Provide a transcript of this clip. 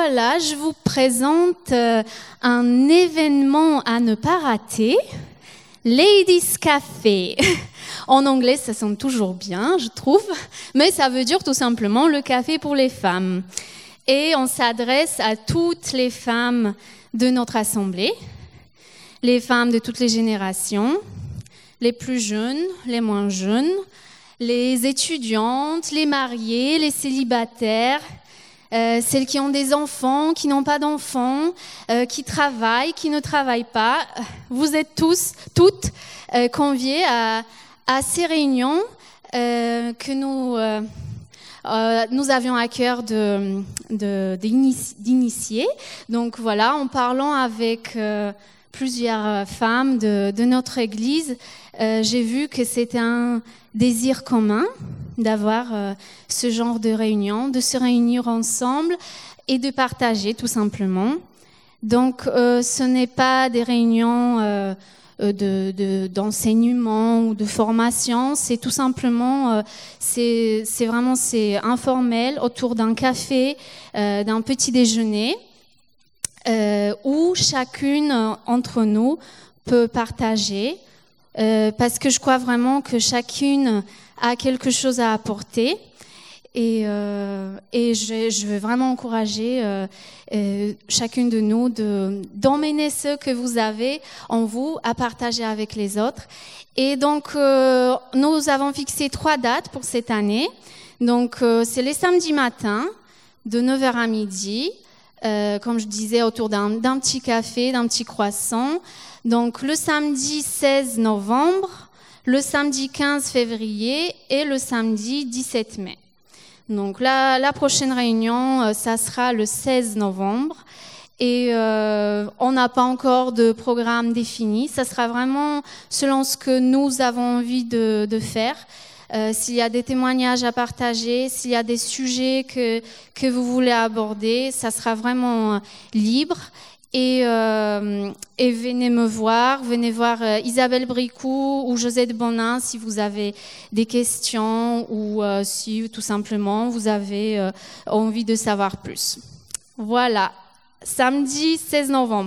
voilà, je vous présente un événement à ne pas rater, Ladies Café. En anglais, ça sonne toujours bien, je trouve, mais ça veut dire tout simplement le café pour les femmes. Et on s'adresse à toutes les femmes de notre assemblée, les femmes de toutes les générations, les plus jeunes, les moins jeunes, les étudiantes, les mariées, les célibataires, celles qui ont des enfants, qui n'ont pas d'enfants, qui travaillent, qui ne travaillent pas. Vous êtes toutes conviées à ces réunions que nous avions à cœur d'initier. Donc voilà, en parlant avec plusieurs femmes de notre Église, j'ai vu que c'était un désir commun d'avoir ce genre de réunion, de se réunir ensemble et de partager tout simplement. Donc ce n'est pas des réunions d'enseignement ou de formation, c'est tout simplement, c'est informel autour d'un café, d'un petit déjeuner, où chacune entre nous peut partager, parce que je crois vraiment que chacune a quelque chose à apporter. Et je veux vraiment encourager chacune de nous d'emmener ce que vous avez en vous à partager avec les autres. Et donc, nous avons fixé 3 dates pour cette année. Donc, c'est les samedis matins, de 9h à midi, comme je disais, autour d'un petit café, d'un petit croissant. Donc, le samedi 16 novembre, le samedi 15 février et le samedi 17 mai. Donc la prochaine réunion, ça sera le 16 novembre et on n'a pas encore de programme défini. Ça sera vraiment selon ce que nous avons envie de faire. S'il y a des témoignages à partager, s'il y a des sujets que vous voulez aborder, ça sera vraiment libre. Et venez voir Isabelle Bricou ou Josette Bonin si vous avez des questions ou si tout simplement vous avez envie de savoir plus. Voilà, samedi 16 novembre.